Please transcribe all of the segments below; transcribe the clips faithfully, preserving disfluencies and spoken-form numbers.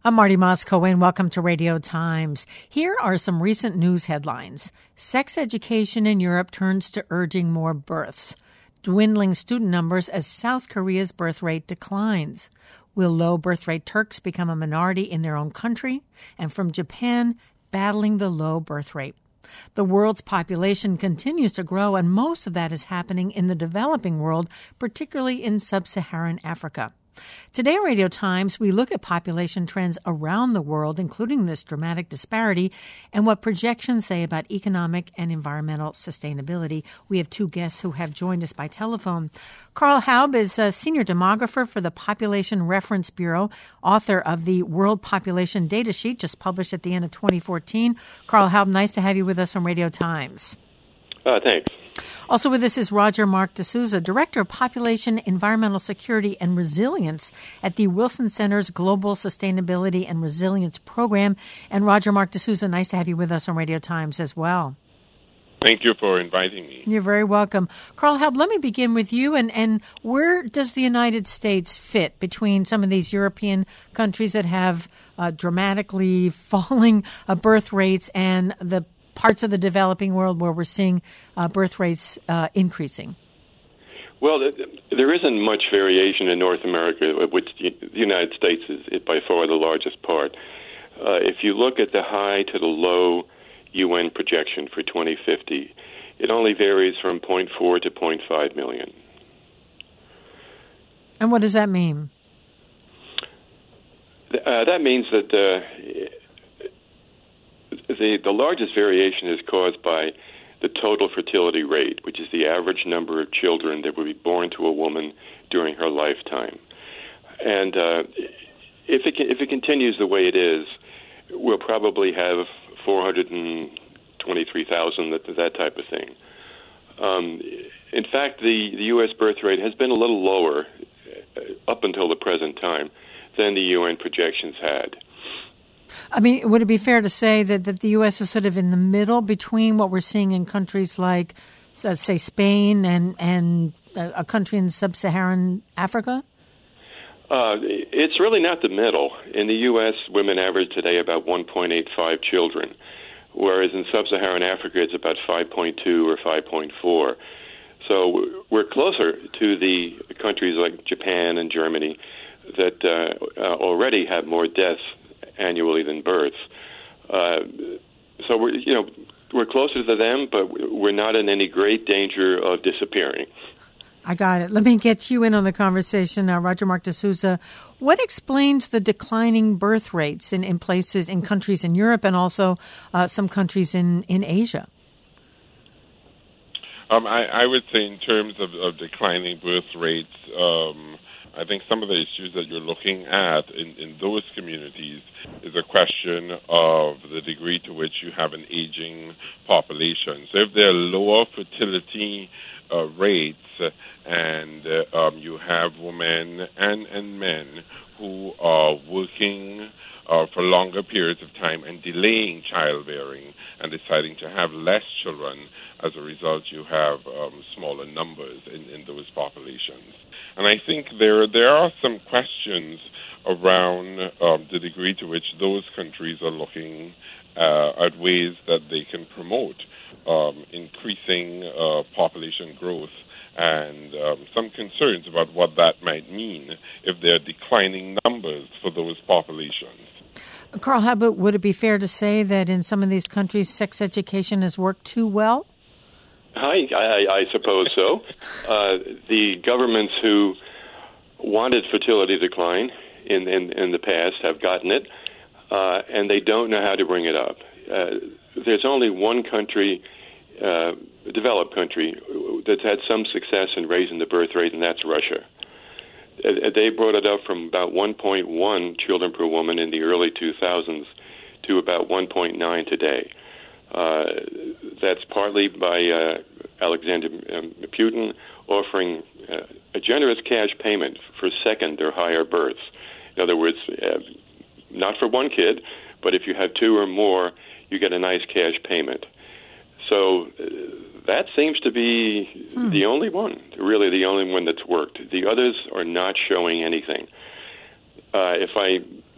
I'm Marty Moscow, and welcome to Radio Times. Here are some recent news headlines. Sex education in Europe turns to urging more births. Dwindling student numbers as South Korea's birth rate declines. Will low birth rate Turks become a minority in their own country? And from Japan, battling the low birth rate. The world's population continues to grow, and most of that is happening in the developing world, particularly in sub-Saharan Africa. Today on Radio Times, we look at population trends around the world, including this dramatic disparity, and what projections say about economic and environmental sustainability. We have two guests who have joined us by telephone. Carl Haub is a senior demographer for the Population Reference Bureau, author of the World Population Data Sheet, just published at the end of twenty fourteen. Carl Haub, nice to have you with us on Radio Times. Uh, thanks. Also with us is Roger Mark D'Souza, Director of Population, Environmental Security, and Resilience at the Wilson Center's Global Sustainability and Resilience Program. And Roger Mark D'Souza, nice to have you with us on Radio Times as well. Thank you for inviting me. You're very welcome. Carl Haub, let me begin with you. And, and where does the United States fit between some of these European countries that have uh, dramatically falling uh, birth rates and the parts of the developing world where we're seeing uh, birth rates uh, increasing? Well, there isn't much variation in North America, which the United States is by far the largest part. Uh, if you look at the high to the low U N projection for twenty fifty, it only varies from zero point four to zero point five million. And what does that mean? Uh, that means that uh, The, the largest variation is caused by the total fertility rate, which is the average number of children that will be born to a woman during her lifetime. And uh, if it if it continues the way it is, we'll probably have four hundred twenty-three thousand, that, that type of thing. Um, in fact, the, the U S birth rate has been a little lower up until the present time than the U N projections had. I mean, would it be fair to say that, that the U S is sort of in the middle between what we're seeing in countries like, uh, say, Spain and, and a, a country in sub-Saharan Africa? Uh, it's really not the middle. In the U S, women average today about one point eight five children, whereas in sub-Saharan Africa, it's about five point two or five point four. So we're closer to the countries like Japan and Germany that uh, uh, already have more deaths annually than births. Uh, so we're, you know, we're closer to them, but we're not in any great danger of disappearing. I got it. Let me get you in on the conversation, uh, Roger Mark D'Souza. What explains the declining birth rates in, in places, in countries in Europe and also uh, some countries in, in Asia? Um, I, I would say in terms of, of declining birth rates, um, I think some of the issues that you're looking at in, in those communities is a question of the degree to which you have an aging population. So if there are lower fertility uh, rates uh, and uh, um, you have women and, and men who are working uh, for longer periods of time and delaying childbearing and deciding to have less children, as a result you have um, smaller numbers in, in those populations. And I think there there are some questions around um, the degree to which those countries are looking uh, at ways that they can promote um, increasing uh, population growth, and um, some concerns about what that might mean if there are declining numbers for those populations. Carl Haub, would it be fair to say that in some of these countries sex education has worked too well? I, I, I suppose so. Uh, the governments who wanted fertility decline in, in, in the past have gotten it, uh, and they don't know how to bring it up. Uh, there's only one country, uh, a developed country, that's had some success in raising the birth rate, and that's Russia. Uh, they brought it up from about one point one children per woman in the early two thousands to about one point nine today. Uh, that's partly by uh, Alexander um, Putin offering uh, a generous cash payment for second or higher births. In other words, uh, not for one kid, but if you have two or more, you get a nice cash payment. So uh, that seems to be hmm. the only one, really the only one that's worked. The others are not showing anything. Uh, if I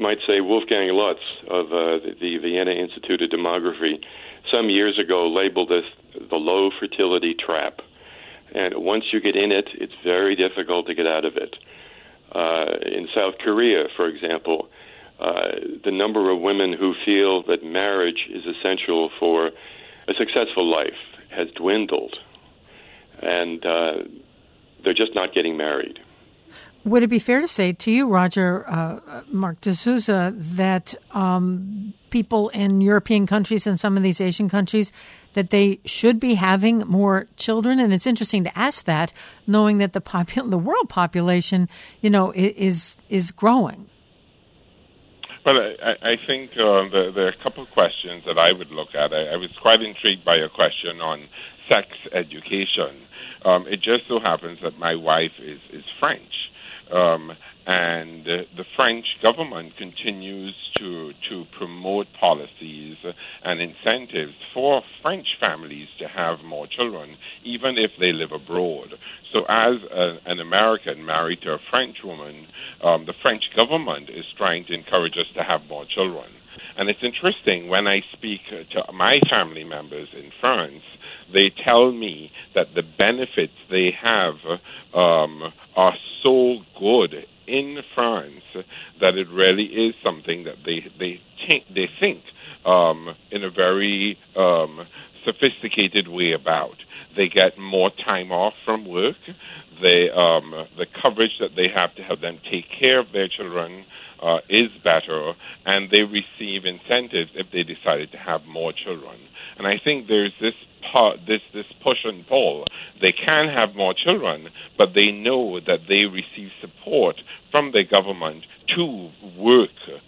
might say Wolfgang Lutz of uh, the, the Vienna Institute of Demography some years ago labeled this the low fertility trap. And once you get in it, it's very difficult to get out of it. Uh, in South Korea, for example, uh, the number of women who feel that marriage is essential for a successful life has dwindled. And uh, they're just not getting married. Would it be fair to say to you, Roger, uh, Mark D'Souza, that um, people in European countries and some of these Asian countries, that they should be having more children? And it's interesting to ask that, knowing that the popul- the world population, you know, is is growing. Well, I, I think uh, there, there are a couple of questions that I would look at. I, I was quite intrigued by your question on sex education. Um, it just so happens that my wife is, is French. Um, and uh, the French government continues to to promote policies and incentives for French families to have more children, even if they live abroad. So as a, an American married to a French woman, um, the French government is trying to encourage us to have more children. And it's interesting, when I speak to my family members in France, they tell me that the benefits they have um, are so good in France that it really is something that they they think they think um, in a very um, sophisticated way about. They get more time off from work. They um, the coverage that they have to help them take care of their children uh, is better, and they receive incentives if they decided to have more children. And I think there's this part, this this push and pull. They can have more children, but they know that they receive support from the government to work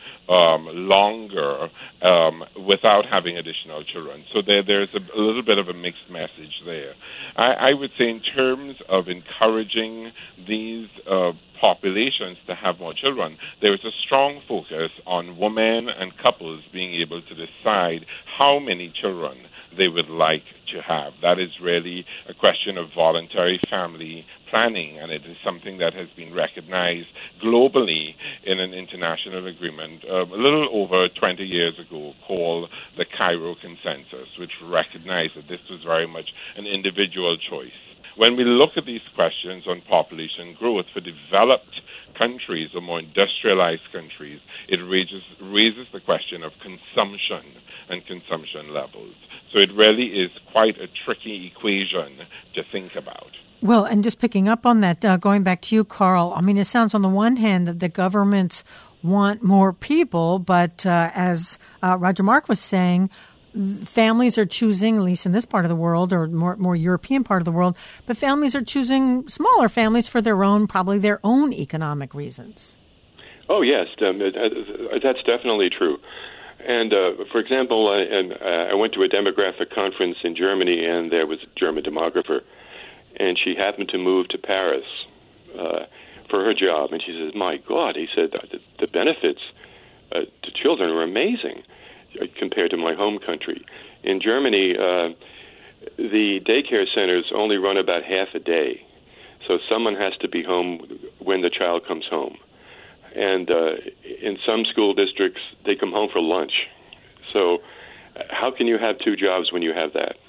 um, longer um, without having additional children. So there, there's a, a little bit of a mixed message there. I, I would say in terms of encouraging these uh, populations to have more children, there is a strong focus on women and couples being able to decide how many children they would like to have. That is really a question of voluntary family planning, and it is something that has been recognized globally in an international agreement uh, a little over twenty years ago called the Cairo Consensus, which recognized that this was very much an individual choice. When we look at these questions on population growth for developed countries or more industrialized countries, it raises, raises the question of consumption and consumption levels. So it really is quite a tricky equation to think about. Well, and just picking up on that, uh, going back to you, Carl, I mean, it sounds on the one hand that the governments want more people, but uh, as uh, Roger Mark was saying, families are choosing, at least in this part of the world or more more European part of the world, but families are choosing smaller families for their own, probably their own economic reasons. Oh, yes, um, uh, that's definitely true. And, uh, for example, I, and, uh, I went to a demographic conference in Germany, and there was a German demographer, and she happened to move to Paris uh, for her job. And she says, my God, he said, the, the benefits uh, to children are amazing compared to my home country. In Germany, uh, the daycare centers only run about half a day, so someone has to be home when the child comes home. And uh, in some school districts, they come home for lunch. So how can you have two jobs when you have that?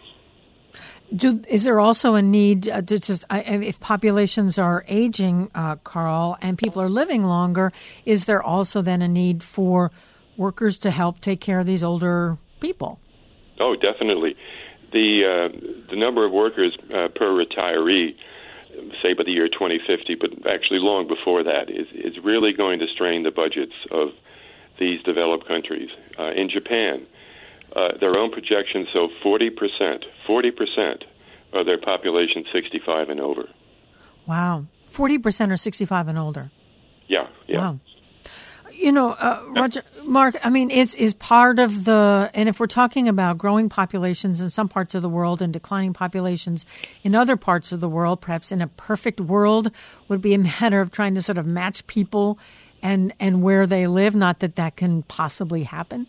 Do, is there also a need uh, to just, uh, if populations are aging, uh, Carl, and people are living longer, is there also then a need for workers to help take care of these older people? Oh, definitely. The uh, the number of workers uh, per retiree, say by the year twenty fifty, but actually long before that, is, is really going to strain the budgets of these developed countries. Uh, in Japan, uh, their own projections show forty percent, forty percent of their population sixty-five and over. Wow. forty percent are sixty-five and older. Yeah, yeah. Wow. You know, uh, Roger, Mark, I mean, is is part of the, and if we're talking about growing populations in some parts of the world and declining populations in other parts of the world, perhaps in a perfect world would be a matter of trying to sort of match people and, and where they live, not that that can possibly happen?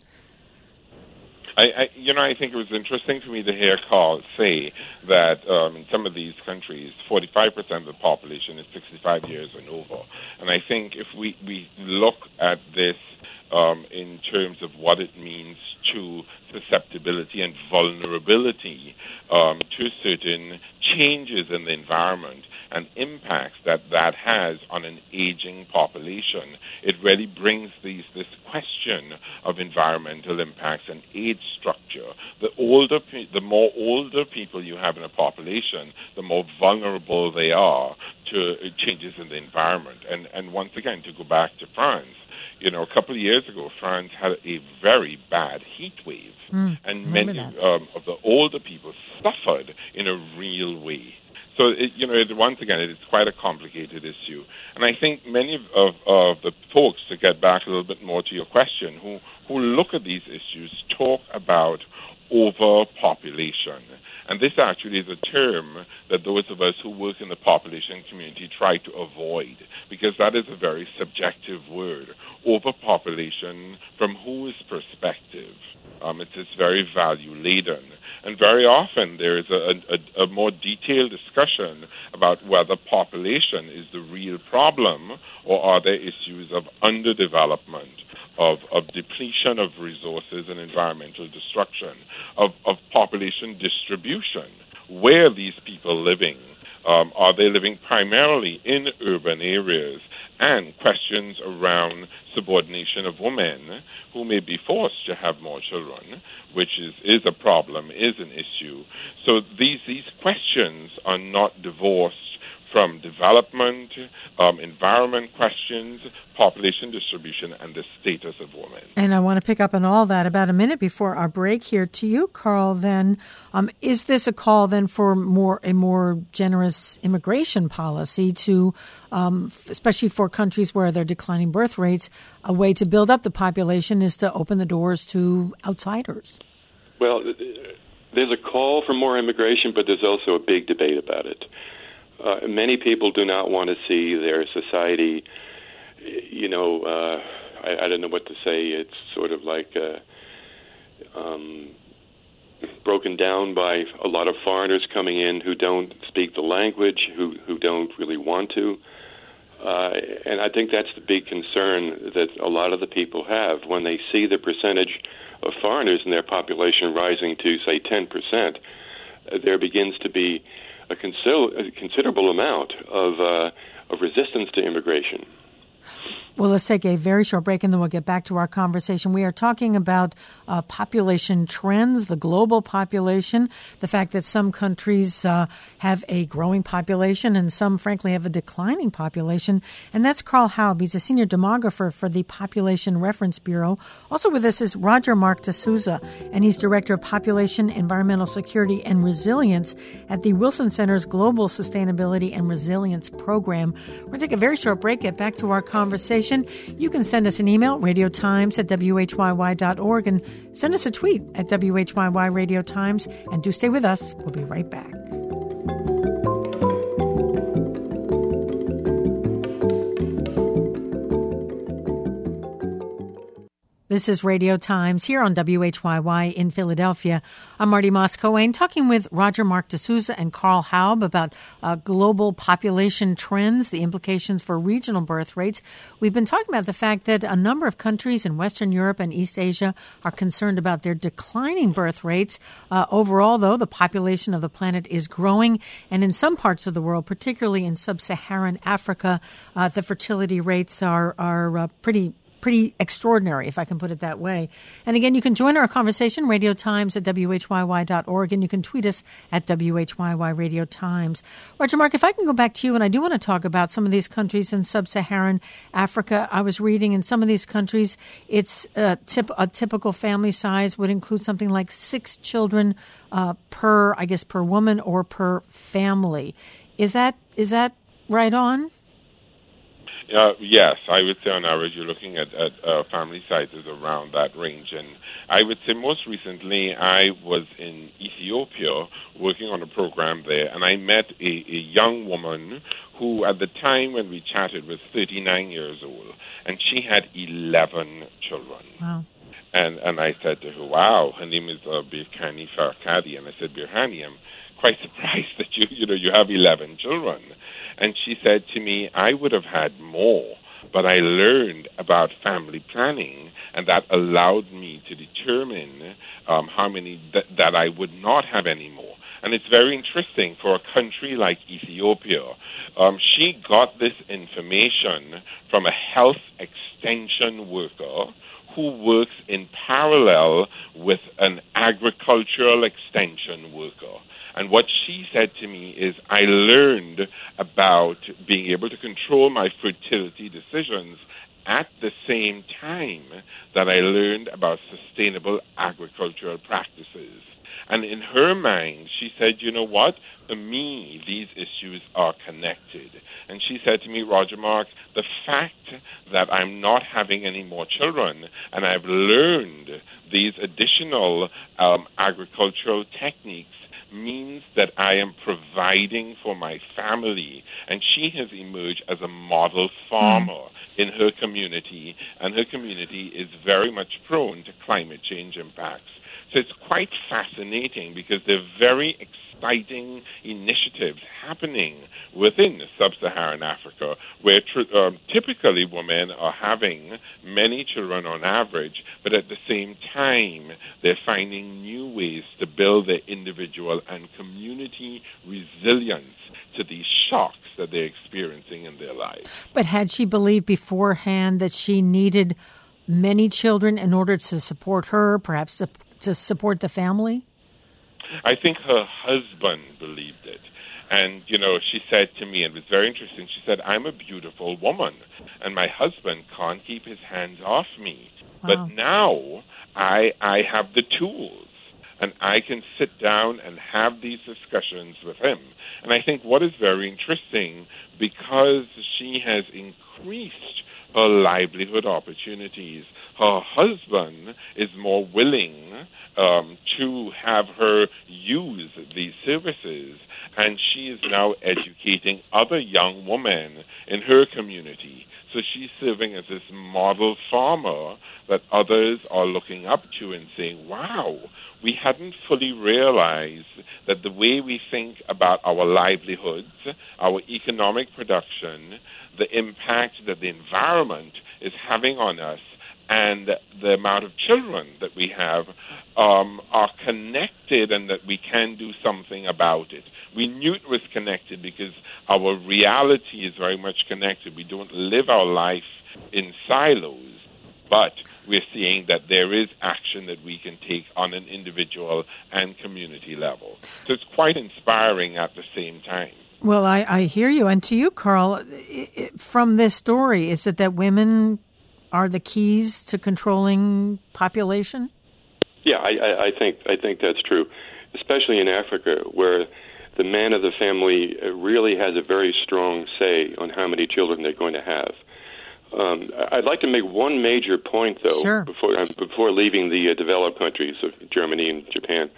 I, I, you know, I think it was interesting for me to hear Carl say that um, in some of these countries, forty-five percent of the population is sixty-five years and over. And I think if we, we look at this um, in terms of what it means to susceptibility and vulnerability um, to certain changes in the environment and impacts that that has on an aging population. It really brings these this question of environmental impacts and age structure. The older, pe- the more older people you have in a population, the more vulnerable they are to uh, changes in the environment. And and once again, to go back to France, you know, a couple of years ago, France had a very bad heat wave, mm, and many um, of the older people suffered in a real way. So, it, you know, it, once again, it's quite a complicated issue. And I think many of, of, of the folks, to get back a little bit more to your question, who, who look at these issues, talk about overpopulation. And this actually is a term that those of us who work in the population community try to avoid, because that is a very subjective word. Overpopulation, from whose perspective? Um, it's, it's very value-laden. And very often there is a, a, a more detailed discussion about whether population is the real problem or are there issues of underdevelopment, of, of depletion of resources and environmental destruction, of, of population distribution. Where are these people living? Um, are they living primarily in urban areas? And questions around subordination of women who may be forced to have more children, which is, is a problem, is an issue. So these, these questions are not divorced from development, um, environment questions, population distribution, and the status of women. And I want to pick up on all that about a minute before our break here. To you, Carl, then, um, is this a call then for more a more generous immigration policy to, um, especially for countries where they're declining birth rates, a way to build up the population is to open the doors to outsiders? Well, there's a call for more immigration, but there's also a big debate about it. Uh, many people do not want to see their society, you know, uh, I, I don't know what to say. It's sort of like uh, um, broken down by a lot of foreigners coming in who don't speak the language, who, who don't really want to. Uh, and I think that's the big concern that a lot of the people have when they see the percentage of foreigners in their population rising to, say, ten percent. Uh, there begins to be a, consider- a considerable amount of uh, of resistance to immigration. Well, let's take a very short break and then we'll get back to our conversation. We are talking about uh, population trends, the global population, the fact that some countries uh, have a growing population and some, frankly, have a declining population. And that's Carl Haub. He's a senior demographer for the Population Reference Bureau. Also with us is Roger Mark D'Souza, and he's Director of Population, Environmental Security, and Resilience at the Wilson Center's Global Sustainability and Resilience Program. We're going to take a very short break, get back to our conversation. You can send us an email, radiotimes at w h y y dot org, and send us a tweet at W H Y Y Radio Times. And do stay with us. We'll be right back. This is Radio Times here on W H Y Y in Philadelphia. I'm Marty Moss-Coane talking with Roger Mark D'Souza and Carl Haub about uh, global population trends, the implications for regional birth rates. We've been talking about the fact that a number of countries in Western Europe and East Asia are concerned about their declining birth rates. Uh, overall, though, the population of the planet is growing, and in some parts of the world, particularly in sub-Saharan Africa, uh, the fertility rates are, are uh, pretty Pretty extraordinary, if I can put it that way. And again, you can join our conversation, Radio Times at W H Y Y dot org, and you can tweet us at W H Y Y Radio Times. Roger Mark, if I can go back to you, and I do want to talk about some of these countries in sub-Saharan Africa. I was reading in some of these countries, it's a, tip, a typical family size would include something like six children uh, per, I guess, per woman or per family. Is that is that right on? Uh, yes, I would say on average you're looking at, at uh, family sizes around that range. And I would say most recently I was in Ethiopia working on a program there, and I met a, a young woman who at the time when we chatted was thirty-nine years old, and she had eleven children. Wow. And and I said to her, wow, her name is uh, Birhani Farkadi. And I said, Birhani, I'm quite surprised that you, you know, you have eleven children. And she said to me, I would have had more, but I learned about family planning, and that allowed me to determine um, how many th- that I would not have anymore. And it's very interesting for a country like Ethiopia. Um, she got this information from a health extension worker who works in parallel with an agricultural extension worker. And what she said to me is, I learned about being able to control my fertility decisions at the same time that I learned about sustainable agricultural practices. And in her mind, she said, you know what? To me, these issues are connected. And she said to me, Roger Marks, the fact that I'm not having any more children and I've learned these additional um, agricultural techniques means that I am providing for my family. And she has emerged as a model farmer mm. in her community, and her community is very much prone to climate change impacts. So it's quite fascinating because there are very exciting initiatives happening within sub-Saharan Africa where tr- um, typically women are having many children on average, but at the same time they're finding new ways to build their individual and community resilience to these shocks that they're experiencing in their lives. But had she believed beforehand that she needed many children in order to support her, perhaps to, to support the family? I think her husband believed it. And, you know, she said to me, and it was very interesting, she said, I'm a beautiful woman, and my husband can't keep his hands off me. Wow. But now I I have the tools, and I can sit down and have these discussions with him. And I think what is very interesting, because she has increased her livelihood opportunities, her husband is more willing um, to have her use these services, and she is now educating other young women in her community. So she's serving as this model farmer that others are looking up to and saying, wow, we hadn't fully realized that the way we think about our livelihoods, our economic production, the impact that the environment is having on us, and the amount of children that we have um, are connected, and that we can do something about it. We knew it was connected because our reality is very much connected. We don't live our life in silos, but we're seeing that there is action that we can take on an individual and community level. So it's quite inspiring at the same time. Well, I, I hear you. And to you, Carl, it, from this story, is it that women are the keys to controlling population? Yeah, I, I think I think that's true, especially in Africa, where the man of the family really has a very strong say on how many children they're going to have. Um, I'd like to make one major point, though, sure. before um, before leaving the uh, developed countries of Germany and Japan,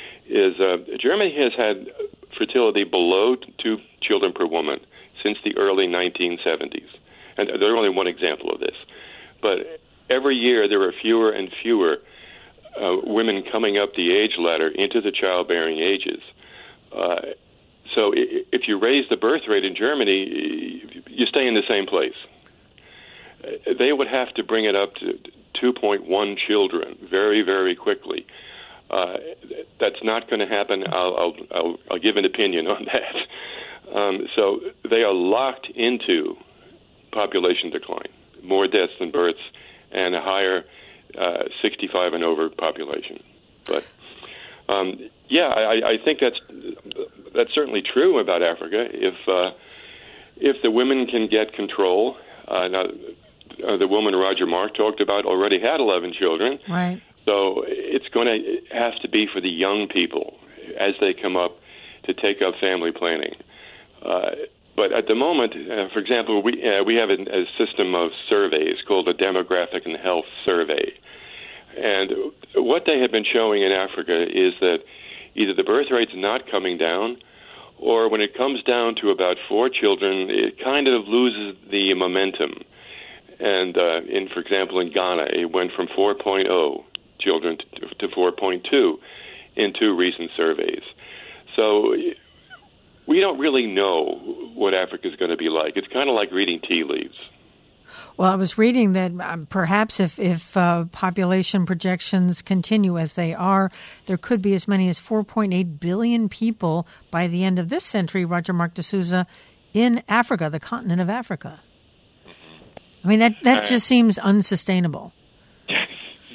is uh, Germany has had fertility below two children per woman since the early nineteen seventies. And there's only one example of this. But every year there are fewer and fewer uh, women coming up the age ladder into the childbearing ages. Uh, so if you raise the birth rate in Germany, you stay in the same place. They would have to bring it up to two point one children very, very quickly. Uh, that's not going to happen. I'll, I'll, I'll, I'll give an opinion on that. Um, so they are locked into population decline, more deaths than births, and a higher uh, sixty-five and over population. But um, yeah, I, I think that's that's certainly true about Africa. If uh, if the women can get control, uh, now uh, the woman Roger Mark talked about already had eleven children. Right. So it's going to have to be for the young people as they come up to take up family planning. Uh, but at the moment, uh, for example, we uh, we have a, a system of surveys called the Demographic and Health Survey. And what they have been showing in Africa is that either the birth rate's not coming down, or when it comes down to about four children, it kind of loses the momentum. And uh, in, for example, in Ghana, it went from four point oh children to four point two in two recent surveys. So we don't really know what Africa is going to be like. It's kind of like reading tea leaves. Well, I was reading that um, perhaps if, if uh, population projections continue as they are, there could be as many as four point eight billion people by the end of this century, Roger Mark D'Souza, in Africa, the continent of Africa. Mm-hmm. I mean, that, that uh, just seems unsustainable. Yes.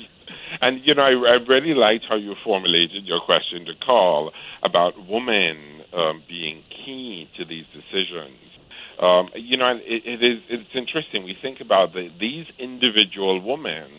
And, you know, I, I really liked how you formulated your question to Carl about women um, being key to these decisions. Um, you know, it, it is, it's interesting. We think about the, these individual women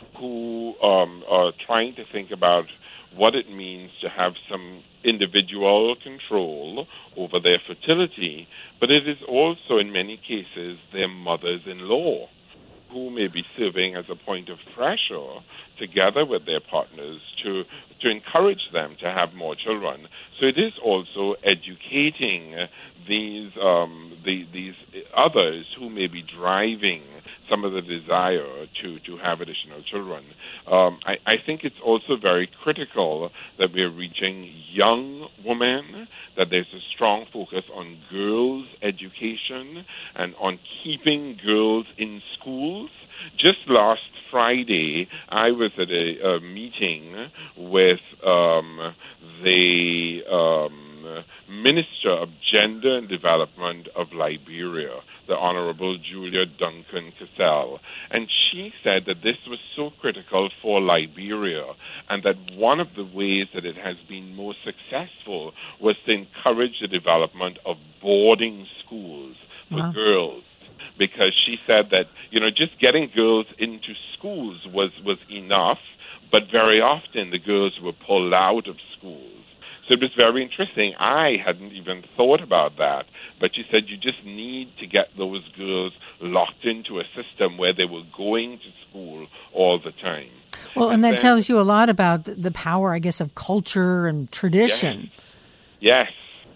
who um, are trying to think about what it means to have some individual control over their fertility, but it is also, in many cases, their mothers-in-law who may be serving as a point of pressure together with their partners to to encourage them to have more children. So it is also educating these um, the, these others who may be driving some of the desire to, to have additional children. Um, I, I think it's also very critical that we're reaching young women, that there's a strong focus on girls' education and on keeping girls in schools. Just last Friday, I was at a, a meeting with um, the um, Minister of Gender and Development of Liberia, the Honorable Julia Duncan Cassell, and she said that this was so critical for Liberia and that one of the ways that it has been most successful was to encourage the development of boarding schools for wow. girls. Because she said that, you know, just getting girls into schools was, was enough, but very often the girls were pulled out of schools. So it was very interesting. I hadn't even thought about that. But she said you just need to get those girls locked into a system where they were going to school all the time. Well, and, and that then, tells you a lot about the power, I guess, of culture and tradition. Yes. yes.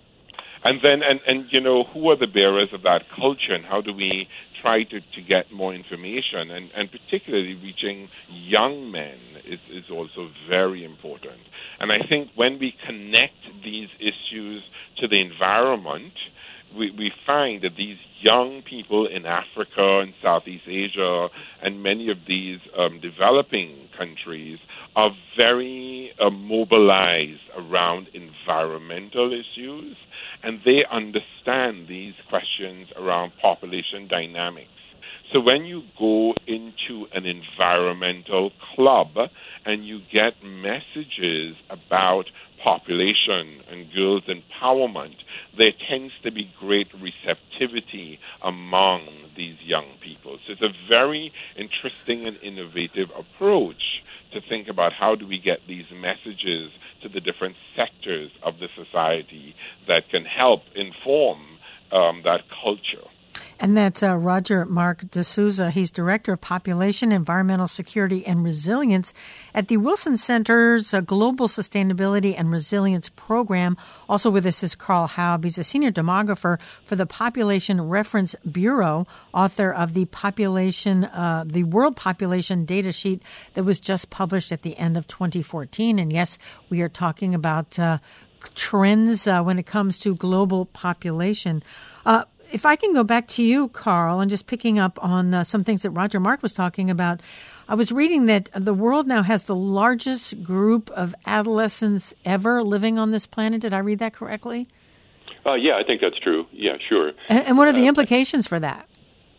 And then, and, and you know, who are the bearers of that culture, and how do we try to, to get more information? And, and particularly reaching young men is, is also very important. And I think when we connect these issues to the environment, we, we find that these young people in Africa and Southeast Asia and many of these um, developing countries are very uh, mobilized around environmental issues, and they understand these questions around population dynamics. So when you go into an environmental club and you get messages about population and girls' empowerment, there tends to be great receptivity among these young people. So it's a very interesting and innovative approach to think about how do we get these messages to the different sectors of the society that can help inform um, that culture. And that's uh, Roger Mark D'Souza. He's Director of Population, Environmental Security, and Resilience at the Wilson Center's uh, Global Sustainability and Resilience Program. Also with us is Carl Haub. He's a senior demographer for the Population Reference Bureau, author of the population, uh, the World Population Data Sheet that was just published at the end of twenty fourteen. And yes, we are talking about uh, trends uh, when it comes to global population. Uh, If I can go back to you, Carl, and just picking up on uh, some things that Roger Mark was talking about, I was reading that the world now has the largest group of adolescents ever living on this planet. Did I read that correctly? Uh, yeah, I think that's true. Yeah, sure. And, and what are the uh, implications for that?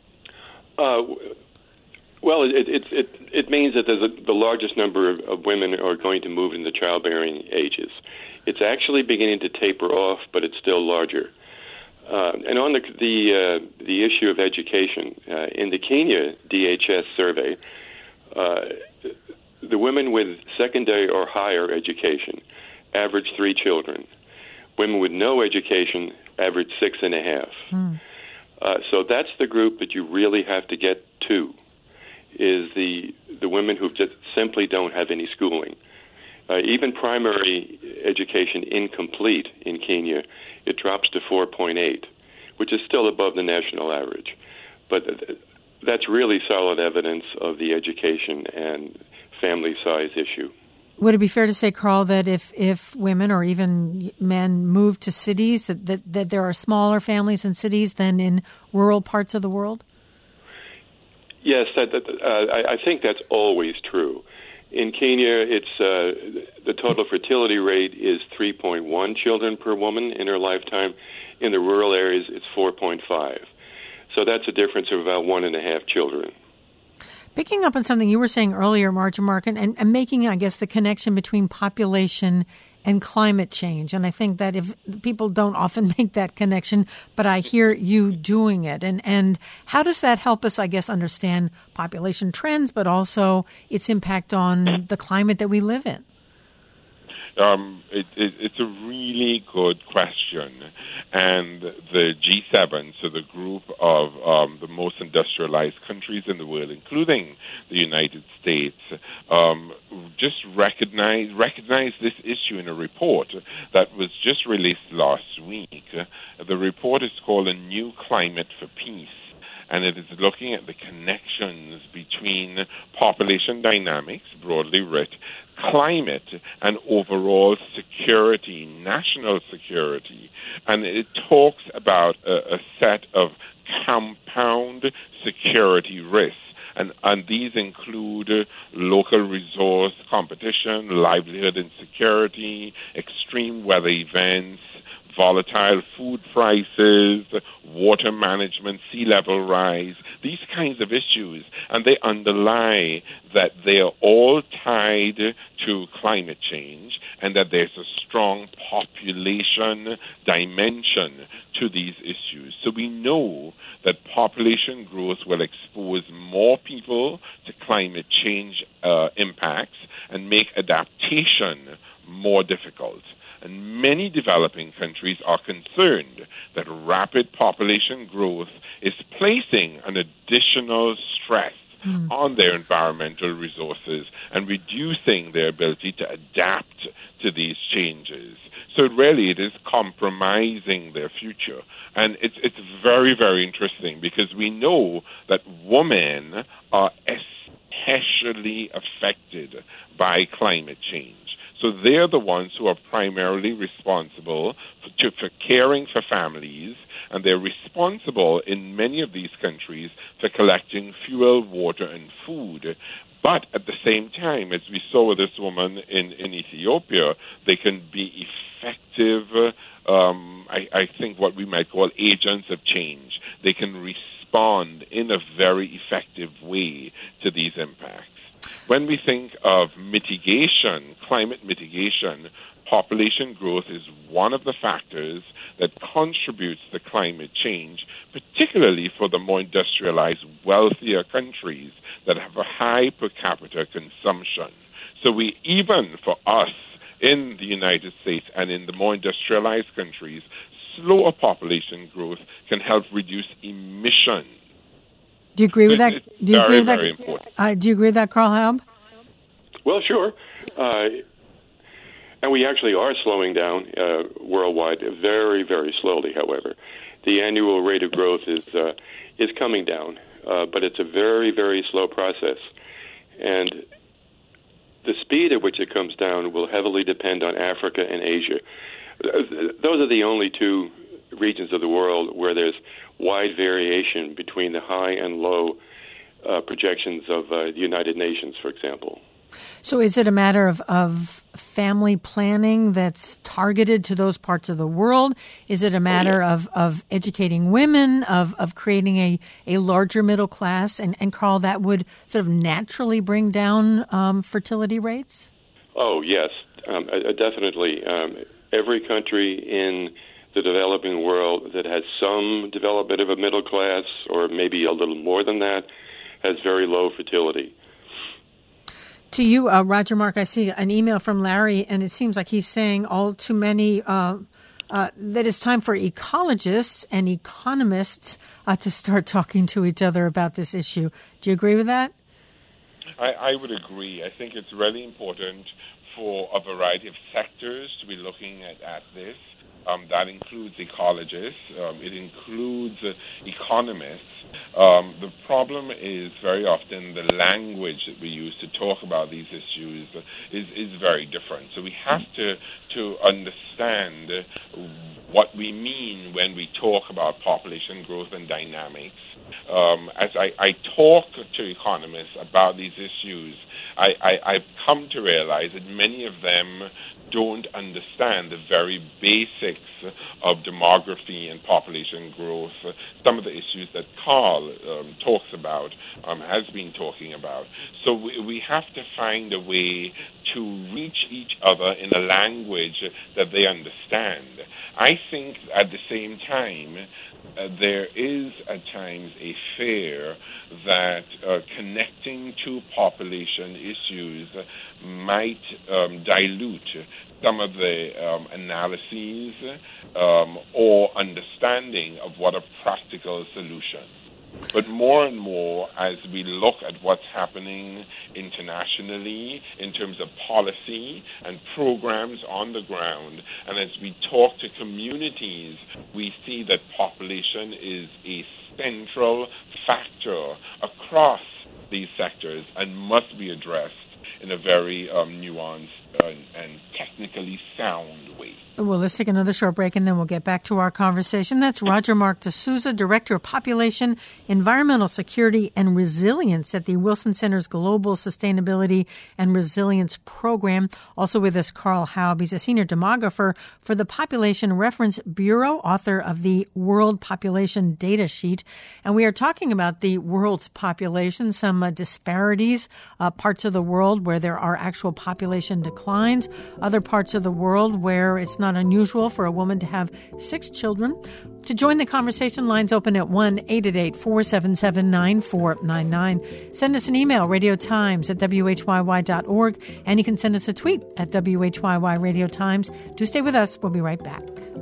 Uh, well, it, it, it, it means that there's a, the largest number of, of women are going to move into childbearing ages. It's actually beginning to taper off, but it's still larger. Uh, and on the the, uh, the issue of education, uh, in the Kenya D H S survey, uh, the women with secondary or higher education averaged three children. Women with no education averaged six and a half. Hmm. Uh, so that's the group that you really have to get to, is the the women who just simply don't have any schooling. Uh, even primary education incomplete in Kenya, it drops to four point eight, which is still above the national average. But th- that's really solid evidence of the education and family size issue. Would it be fair to say, Carl, that if, if women or even men move to cities, that, that, that there are smaller families in cities than in rural parts of the world? Yes, that, that, uh, I, I think that's always true. In Kenya, it's uh, the total fertility rate is three point one children per woman in her lifetime. In the rural areas, it's four point five. So that's a difference of about one and a half children. Picking up on something you were saying earlier, Marjorie Mark, and, and making, I guess, the connection between population and climate change. And I think that if people don't often make that connection, but I hear you doing it. And, and how does that help us, I guess, understand population trends, but also its impact on the climate that we live in? Um, it, it, it's a really good question. And the G seven, so the group of um, the most industrialized countries in the world, including the United States, um, just recognize, recognize this issue in a report that was just released last week. The report is called A New Climate for Peace. And it is looking at the connections between population dynamics, broadly writ, climate, and overall security, national security. And it talks about a, a set of compound security risks. And, and these include uh, local resource competition, livelihood insecurity, extreme weather events, volatile food prices, water management, sea level rise, these kinds of issues. And they underlie that they are all tied to climate change and that there's a strong population dimension to these issues. So we know that population growth will expose more people to climate change uh, impacts and make adaptation more difficult. And many developing countries are concerned that rapid population growth is placing an additional stress mm. on their environmental resources and reducing their ability to adapt to these changes. So really it is compromising their future. And it's it's very, very interesting because we know that women are especially affected by climate change. So they're the ones who are primarily responsible for, to, for caring for families, and they're responsible in many of these countries for collecting fuel, water, and food. But at the same time, as we saw with this woman in, in Ethiopia, they can be effective, um, I, I think what we might call agents of change. They can respond in a very effective way to these impacts. When we think of mitigation, climate mitigation, population growth is one of the factors that contributes to climate change, particularly for the more industrialized, wealthier countries that have a high per capita consumption. So we, even for us in the United States and in the more industrialized countries, slower population growth can help reduce emissions. Do you agree with that? Do you very, agree with that? Very important. Uh, do you agree with that, Carl Haub? Well, sure. Uh, and we actually are slowing down uh, worldwide very, very slowly, however. The annual rate of growth is uh, is coming down, uh, but it's a very, very slow process. And the speed at which it comes down will heavily depend on Africa and Asia. Those are the only two regions of the world where there's wide variation between the high and low uh, projections of uh, the United Nations, for example. So is it a matter of, of family planning that's targeted to those parts of the world? Is it a matter oh, yeah. of, of educating women, of, of creating a, a larger middle class? And, and Carl, that would sort of naturally bring down um, fertility rates? Oh, yes, um, uh, definitely. Um, every country in the developing world that has some development of a middle class, or maybe a little more than that, has very low fertility. To you, uh, Roger Mark, I see an email from Larry, and it seems like he's saying all too many uh, uh, that it's time for ecologists and economists uh, to start talking to each other about this issue. Do you agree with that? I, I would agree. I think it's really important for a variety of sectors to be looking at, at this. Um, that includes ecologists. Um, it includes uh, economists. Um, the problem is very often the language that we use to talk about these issues is, is very different. So we have to, to understand what we mean when we talk about population growth and dynamics. Um, as I, I talk to economists about these issues, I, I, I've come to realize that many of them don't understand the very basics of demography and population growth, some of the issues that Carl um, talks about, um, has been talking about. So we, we have to find a way to reach each other in a language that they understand. I think at the same time, uh, there is at times a fear that uh, connecting to population issues might um, dilute some of the um, analyses um, or understanding of what a practical solution. But more and more, as we look at what's happening internationally in terms of policy and programs on the ground, and as we talk to communities, we see that population is a central factor across these sectors and must be addressed in a very um, nuanced uh, and technically sound way. Well, let's take another short break, and then we'll get back to our conversation. That's Roger Mark D'Souza, Director of Population, Environmental Security, and Resilience at the Wilson Center's Global Sustainability and Resilience Program. Also with us, Carl Haub. He's a senior demographer for the Population Reference Bureau, author of the World Population Data Sheet. And we are talking about the world's population, some uh, disparities, uh, parts of the world where there are actual population declines, other parts of the world where it's not unusual for a woman to have six children. To join the conversation, lines open at one eight eight eight, four seven seven, nine four nine nine. Send us an email, radiotimes at W H Y Y dot org, and you can send us a tweet at W H Y Y Radio Times. Do stay with us. We'll be right back.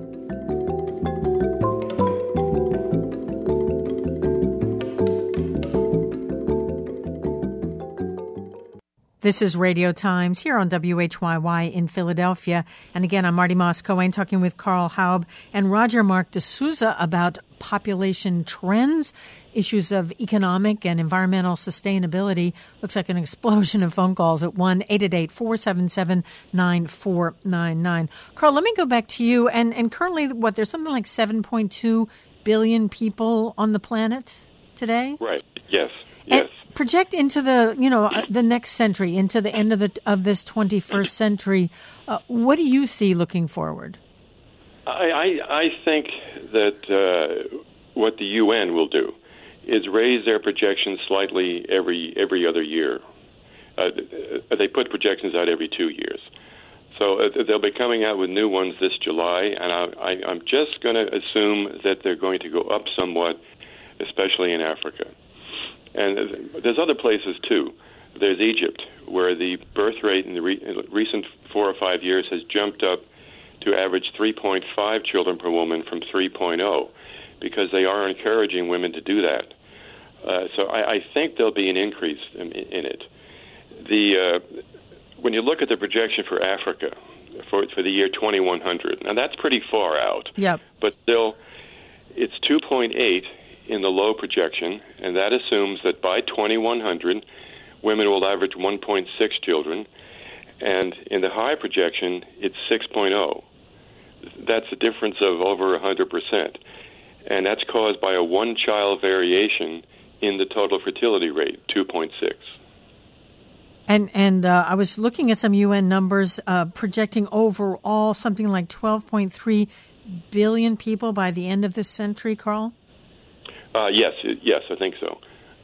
This is Radio Times here on W H Y Y in Philadelphia. And again, I'm Marty Moss-Cohen talking with Carl Haub and Roger Mark D'Souza about population trends, issues of economic and environmental sustainability. Looks like an explosion of phone calls at one eight eight eight, four seven seven, nine four nine nine. Carl, let me go back to you. And, and currently, what, there's something like seven point two billion people on the planet today? Right. Yes. Yes. And project into the, you know, the next century, into the end of the of this twenty-first century. Uh, what do you see looking forward? I, I, I think that uh, what the U N will do is raise their projections slightly every every other year. Uh, they put projections out every two years. So uh, they'll be coming out with new ones this July, and I, I, I'm just going to assume that they're going to go up somewhat, especially in Africa. And there's other places, too. There's Egypt, where the birth rate in the re- recent four or five years has jumped up to average three point five children per woman from three point oh, because they are encouraging women to do that. Uh, so I, I think there'll be an increase in, in it. The uh, when you look at the projection for Africa for for the year twenty-one hundred, now that's pretty far out. Yep. But still, it's two point eight in the low projection, and that assumes that by twenty-one hundred, women will average one point six children, and in the high projection, it's six point oh. That's a difference of over one hundred percent, and that's caused by a one-child variation in the total fertility rate, two point six. And and uh, I was looking at some U N numbers uh, projecting overall something like twelve point three billion people by the end of this century, Carl? Uh, yes, yes, I think so.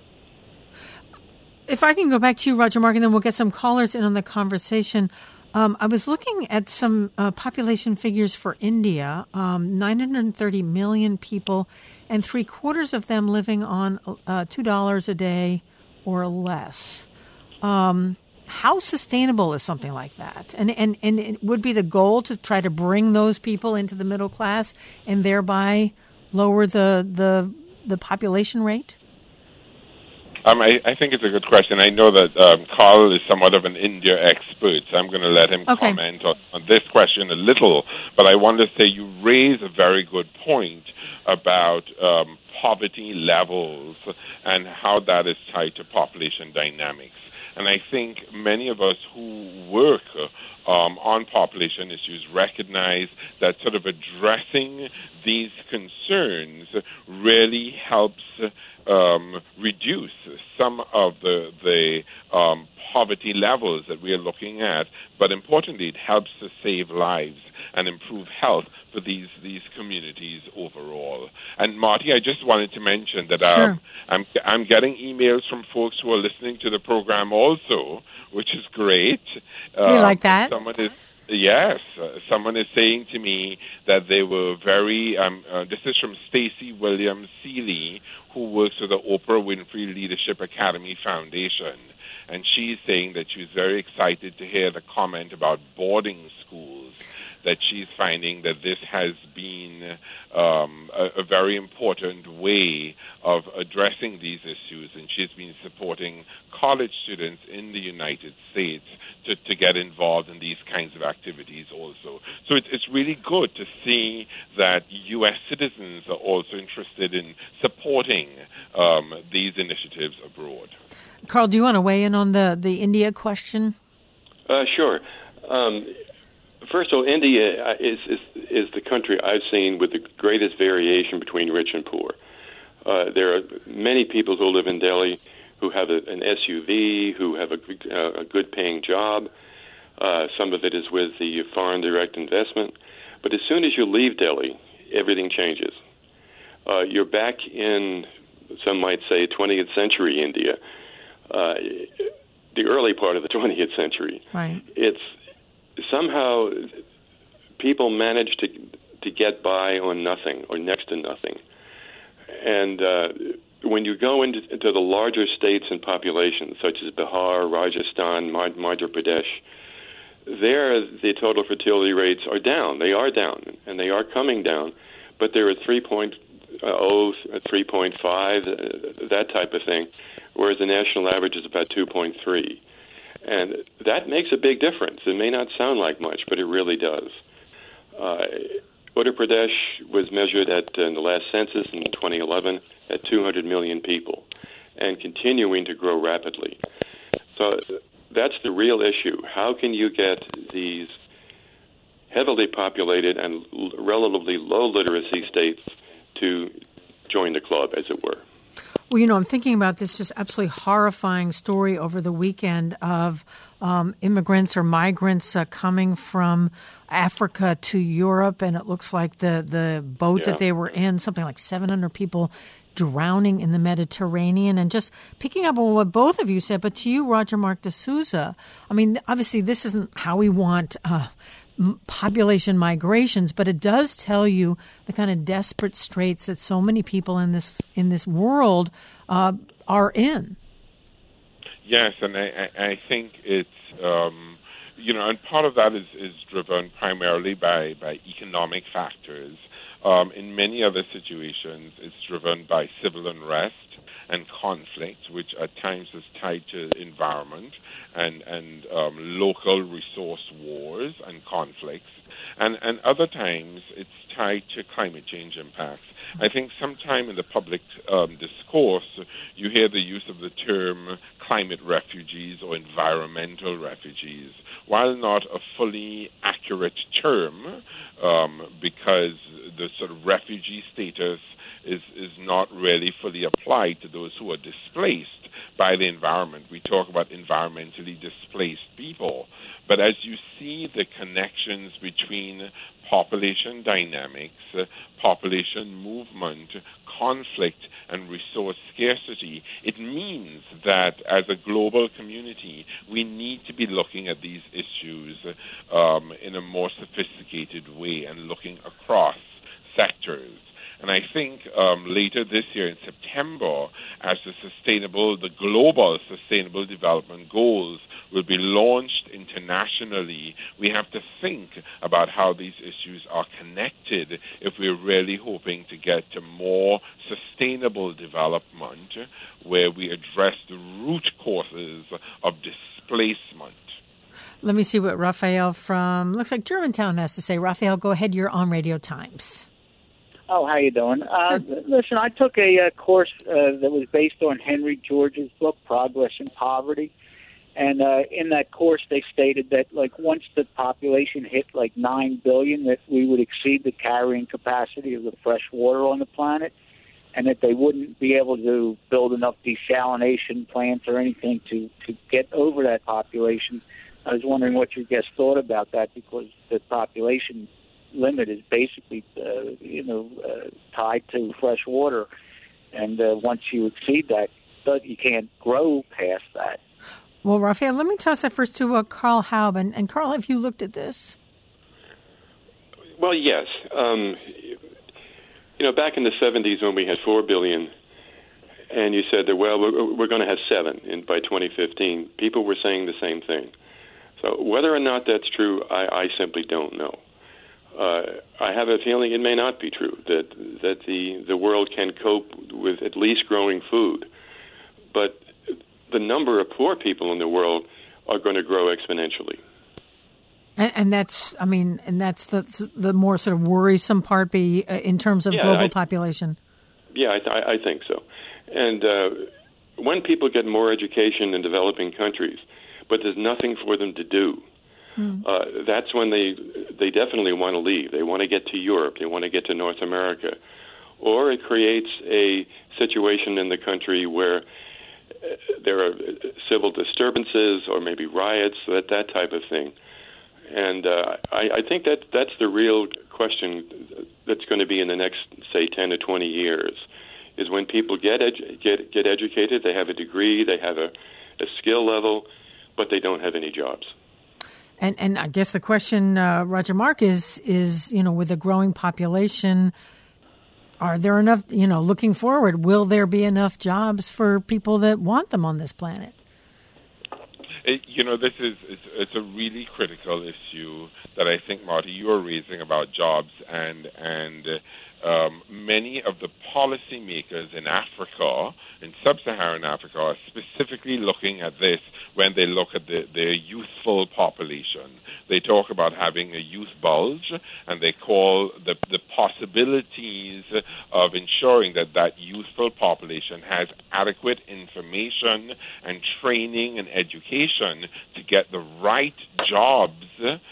If I can go back to you, Roger Mark, and then we'll get some callers in on the conversation. Um, I was looking at some uh, population figures for India, um, nine hundred thirty million people, and three quarters of them living on uh, two dollars a day or less. Um, how sustainable is something like that? And, and, and it would be the goal to try to bring those people into the middle class and thereby lower the the the population rate? Um, I, I think it's a good question. I know that um, Carl is somewhat of an India expert, so I'm going to let him okay. comment on, on this question a little. But I want to say you raise a very good point about um, poverty levels and how that is tied to population dynamics. And I think many of us who work um, on population issues recognize that sort of addressing these concerns really helps um, reduce some of the the um, poverty levels that we are looking at, but importantly, it helps to save lives and improve health for these these communities overall. And Marty, I just wanted to mention that sure. um, I'm I'm getting emails from folks who are listening to the program also, which is great. We um, like that. Someone is yes, uh, someone is saying to me that they were very. Um, uh, this is from Stacey Williams Seeley, who works with the Oprah Winfrey Leadership Academy Foundation. And she's saying that she's very excited to hear the comment about boarding schools, that she's finding that this has been um, a, a very important way of addressing these issues, and she's been supporting college students in the United States to, to get involved in these kinds of activities also. So it's, it's really good to see that U S citizens are also interested in supporting um, these initiatives abroad. Carl, do you want to weigh in on the, the India question? Uh, sure. Um, first of all, India is, is is the country I've seen with the greatest variation between rich and poor. Uh, there are many people who live in Delhi who have a, an S U V, who have a, uh, a good-paying job. Uh, some of it is with the foreign direct investment. But as soon as you leave Delhi, everything changes. Uh, you're back in, some might say, twentieth century India. Uh, the early part of the twentieth century. Right. It's somehow people manage to to get by on nothing or next to nothing. And uh, when you go into, into the larger states and populations, such as Bihar, Rajasthan, Madhya Pradesh, there the total fertility rates are down. They are down, and they are coming down, but they're at three point oh, three point five, that type of thing, whereas the national average is about two point three. And that makes a big difference. It may not sound like much, but it really does. Uh, Uttar Pradesh was measured at, in the last census in twenty eleven, at two hundred million people, and continuing to grow rapidly. So that's the real issue. How can you get these heavily populated and relatively low literacy states to join the club, as it were? Well, you know, I'm thinking about this just absolutely horrifying story over the weekend of um, immigrants or migrants uh, coming from Africa to Europe, and it looks like the, the boat yeah. that they were in, something like seven hundred people drowning in the Mediterranean. And just picking up on what both of you said, but to you, Roger Mark D'Souza, I mean, obviously this isn't how we want uh, population migrations, but it does tell you the kind of desperate straits that so many people in this in this world uh, are in. Yes, and I, I think it's um, you know, and part of that is, is driven primarily by, by economic factors. Um, in many other situations, it's driven by civil unrest and conflict, which at times is tied to environment and, and um, local resource wars and conflicts. And, and other times, it's tied to climate change impacts. I think sometime in the public um, discourse, you hear the use of the term climate refugees or environmental refugees, while not a fully accurate term, um, because the sort of refugee status is, is not really fully applied to those who are displaced by the environment. We talk about environmentally displaced people. But as you see the connections between population dynamics, uh, population movement, conflict, and resource scarcity, it means that as a global community, we need to be looking at these issues um, in a more sophisticated way and looking across sectors. And I think um, later this year in September, as the sustainable, the global sustainable development goals will be launched internationally, we have to think about how these issues are connected if we're really hoping to get to more sustainable development where we address the root causes of displacement. Let me see what Raphael from, looks like Germantown has to say. Raphael, go ahead. You're on Radio Times. Oh, how you doing? Uh, listen, I took a uh, course uh, that was based on Henry George's book, Progress in Poverty. And uh, in that course, they stated that, like, once the population hit, like, nine billion, that we would exceed the carrying capacity of the fresh water on the planet. and that they wouldn't be able to build enough desalination plants or anything to, to get over that population. I was wondering what your guest thought about that, because the population limit is basically, uh, you know, uh, tied to fresh water, and uh, once you exceed that, you can't grow past that. Well, Raphael, let me toss that first to uh, Carl Haub. And, and Carl, have you looked at this? Well, yes. Um, you know, back in the seventies when we had four billion, and you said that, well, we're, we're going to have seven in, by twenty fifteen, people were saying the same thing. So whether or not that's true, I, I simply don't know. Uh, I have a feeling it may not be true, that that the, the world can cope with at least growing food. But the number of poor people in the world are going to grow exponentially. And, and that's, I mean, and that's the the more sort of worrisome part be uh, in terms of yeah, global I, population. Yeah, I, I think so. And uh, when people get more education in developing countries, but there's nothing for them to do, Hmm. Uh, that's when they they definitely want to leave. They want to get to Europe. They want to get to North America. Or it creates a situation in the country where uh, there are civil disturbances or maybe riots, that that type of thing. And uh, I, I think that that's the real question that's going to be in the next, say, ten to twenty years, is when people get edu- get get educated, they have a degree, they have a, a skill level, but they don't have any jobs. And and I guess the question, uh, Roger Mark, is, is, you know, with a growing population, are there enough, you know, looking forward, will there be enough jobs for people that want them on this planet? It, you know, this is it's, it's a really critical issue that I think, Marty, you are raising about jobs, and and um, many of the policymakers in Africa, in sub-Saharan Africa, are specifically looking at this when they look at the, their youthful population. They talk about having a youth bulge, and they call the, the possibilities of ensuring that that youthful population has adequate information and training and education to get the right jobs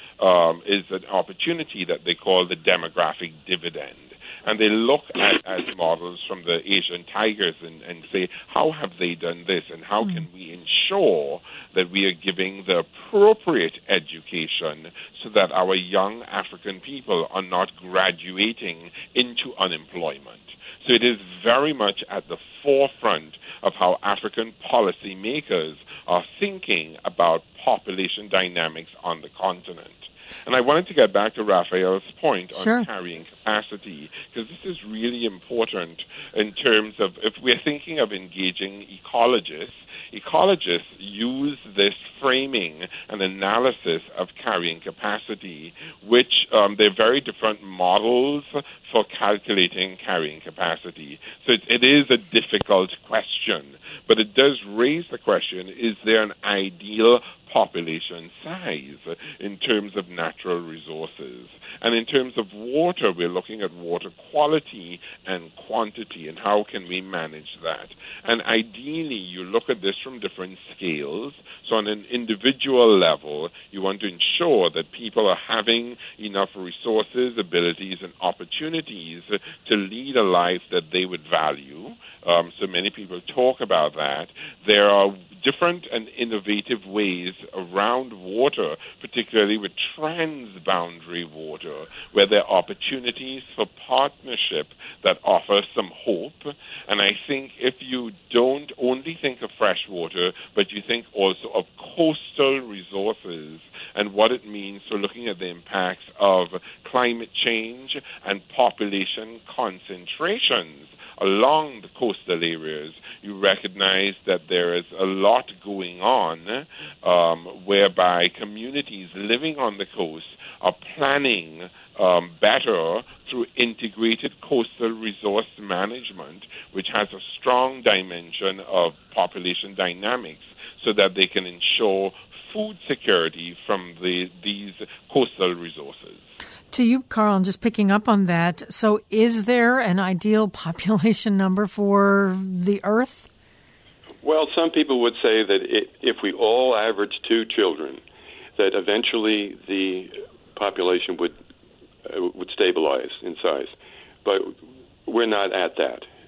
um, is an opportunity that they call the demographic dividend. And they look at as models from the Asian tigers and, and say, how have they done this, and how can we ensure that we are giving the appropriate education so that our young African people are not graduating into unemployment. So it is very much at the forefront of how African policymakers are thinking about population dynamics on the continent. And I wanted to get back to Raphael's point on sure. carrying capacity, because this is really important in terms of if we're thinking of engaging ecologists. Ecologists use this framing and analysis of carrying capacity, which um, they're very different models for calculating carrying capacity. So it, it is a difficult question, but it does raise the question, is there an ideal population size in terms of natural resources? And in terms of water, we're looking at water quality and quantity, and how can we manage that? And ideally, you look at this from different scales. So on an individual level, you want to ensure that people are having enough resources, abilities, and opportunities to lead a life that they would value. Um, so many people talk about that. There are different and innovative ways around water, particularly with transboundary water, where there are opportunities for partnership that offer some hope. And I think if you don't only think of fresh water, but you think also of coastal resources and what it means for looking at the impacts of climate change and population concentrations along the coastal areas, you recognize that there is a lot going on um, whereby communities living on the coast are planning um, better through integrated coastal resource management, which has a strong dimension of population dynamics, so that they can ensure food security from the, these coastal resources. To you, Carl, and just picking up on that, so is there an ideal population number for the Earth? Well, some people would say that it, if we all average two children, that eventually the population would uh, would stabilize in size. But we're not at that.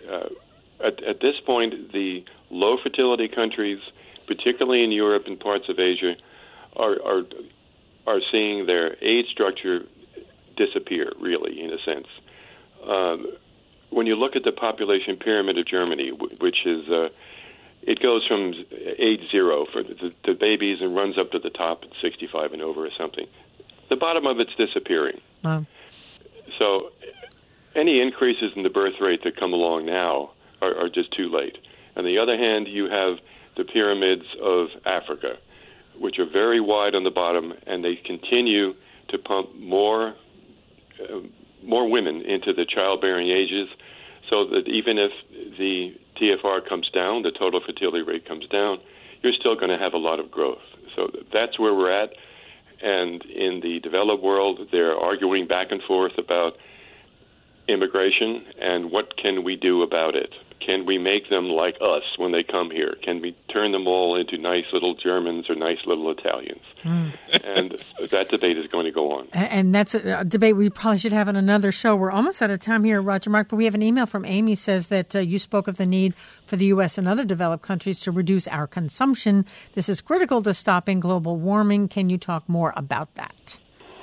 uh, at, at this point, the low fertility countries, particularly in Europe and parts of Asia, are are, are seeing their age structure disappear, really, in a sense. Um, when you look at the population pyramid of Germany, which is, uh, it goes from age zero for the, the babies and runs up to the top at sixty-five and over or something. The bottom of it's disappearing. Wow. So any increases in the birth rate that come along now are, are just too late. On the other hand, you have the pyramids of Africa, which are very wide on the bottom, and they continue to pump more uh, more women into the childbearing ages, so that even if the T F R comes down, the total fertility rate comes down, you're still going to have a lot of growth. So that's where we're at. And in the developed world, they're arguing back and forth about immigration and what can we do about it. Can we make them like us when they come here? Can we turn them all into nice little Germans or nice little Italians? Mm. And that debate is going to go on. And that's a debate we probably should have on another show. We're almost out of time here, Roger Mark, but we have an email from Amy says that uh, you spoke of the need for the U S and other developed countries to reduce our consumption. This is critical to stopping global warming. Can you talk more about that?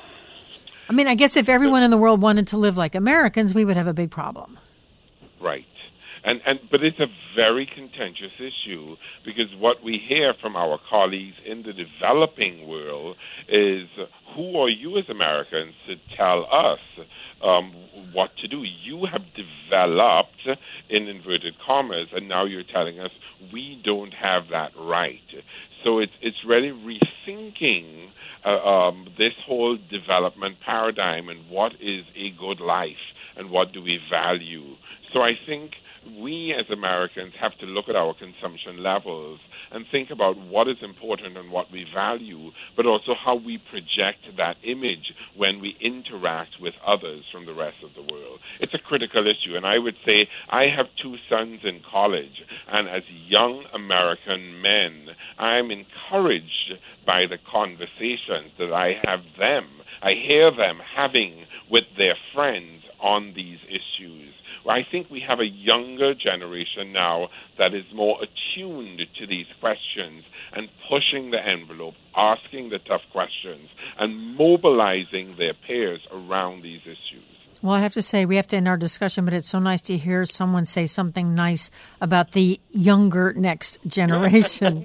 I mean, I guess if everyone in the world wanted to live like Americans, we would have a big problem. Right. And, and but it's a very contentious issue, because what we hear from our colleagues in the developing world is, who are you as Americans to tell us um, what to do? You have developed, in inverted commas, and now you're telling us we don't have that right. So it's it's really rethinking uh, um, this whole development paradigm and what is a good life and what do we value. So I think we as Americans have to look at our consumption levels and think about what is important and what we value, but also how we project that image when we interact with others from the rest of the world. It's a critical issue, and I would say I have two sons in college, and as young American men, I'm encouraged by the conversations that I have them, I hear them having with their friends on these issues. I think we have a younger generation now that is more attuned to these questions and pushing the envelope, asking the tough questions, and mobilizing their peers around these issues. Well, I have to say, we have to end our discussion, but it's so nice to hear someone say something nice about the younger next generation.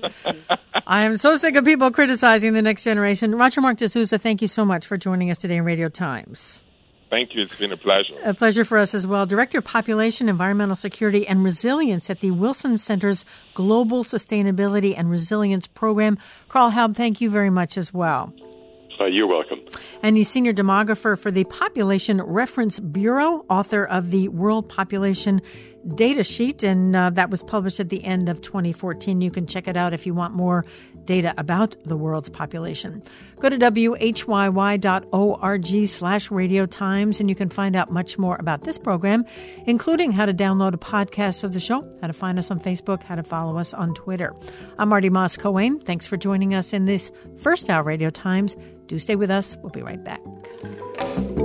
I am so sick of people criticizing the next generation. Roger Mark de Souza, thank you so much for joining us today in Radio Times. Thank you. It's been a pleasure. A pleasure for us as well. Director of Population, Environmental Security, and Resilience at the Wilson Center's Global Sustainability and Resilience Program. Carl Haub, thank you very much as well. Uh, you're welcome. And he's Senior Demographer for the Population Reference Bureau, author of the World Population Data Sheet, and uh, that was published at the end of twenty fourteen. You can check it out if you want more data about the world's population. Go to W H Y Y dot org slash Radio Times, and you can find out much more about this program, including how to download a podcast of the show, how to find us on Facebook, how to follow us on Twitter. I'm Marty Moss-Coane. Thanks for joining us in this first hour Radio Times. Do stay with us. We'll be right back.